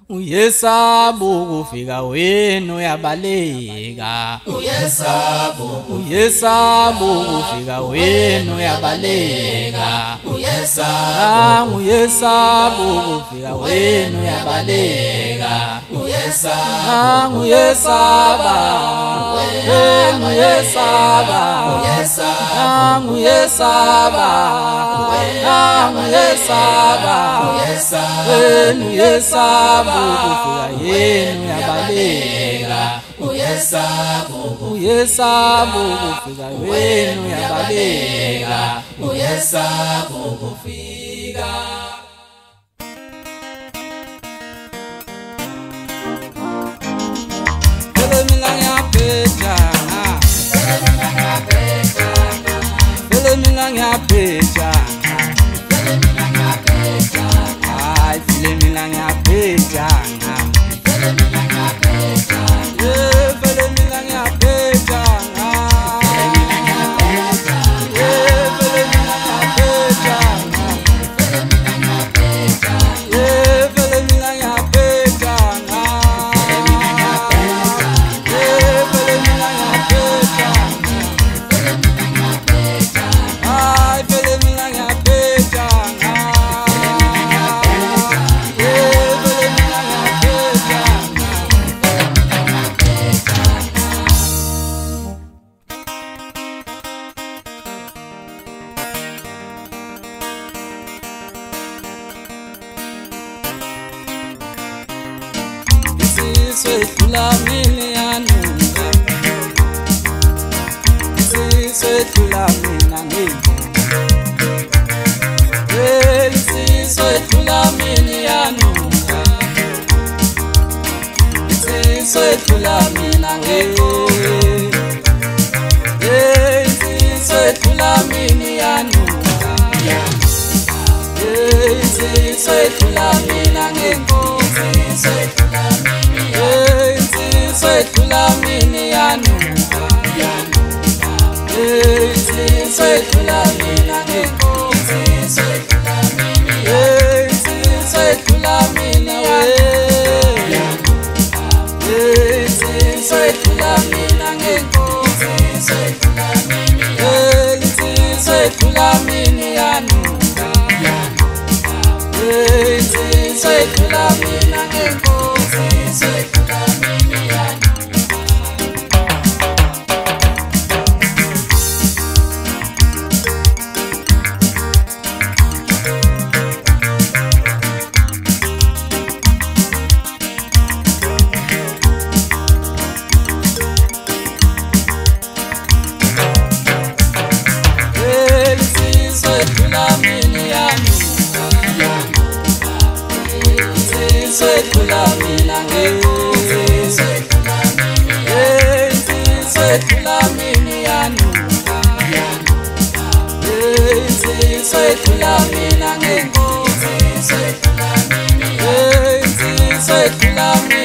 Uyesaba ukufika wenu uyabaleka. Uyesaba ukufika wenu uyabaleka. Uyesaba ukufika wenu uyabaleka. Uyesaba wenu uyesaba. Wenu uyesaba ukufika yenu uyabaleka. Uyesaba ukufika wenu uyabaleka. Uyesaba ukufika. Mina ngiyaphetha, ay vele mina ngiyaphetha, vele mina ngiyaphetha, vele mina ngiyaphetha, vele mina ngiyaphetha. Sweetula mini anuka, sweetula mina ngibu. Sweetula mini anuka, sweetula mina ngibu. Sweetula mini anuka, sweetula mina ngibu. Sweetula mini anuka, sweetula mina ngibu. Sweetula mina we, sweetula mina ngibu. Sweetula mini anuka, sweetula mina ngibu. Sweetula mina ngibu. Sweetula mini anuka, sweetula mina ngibu. Sweetula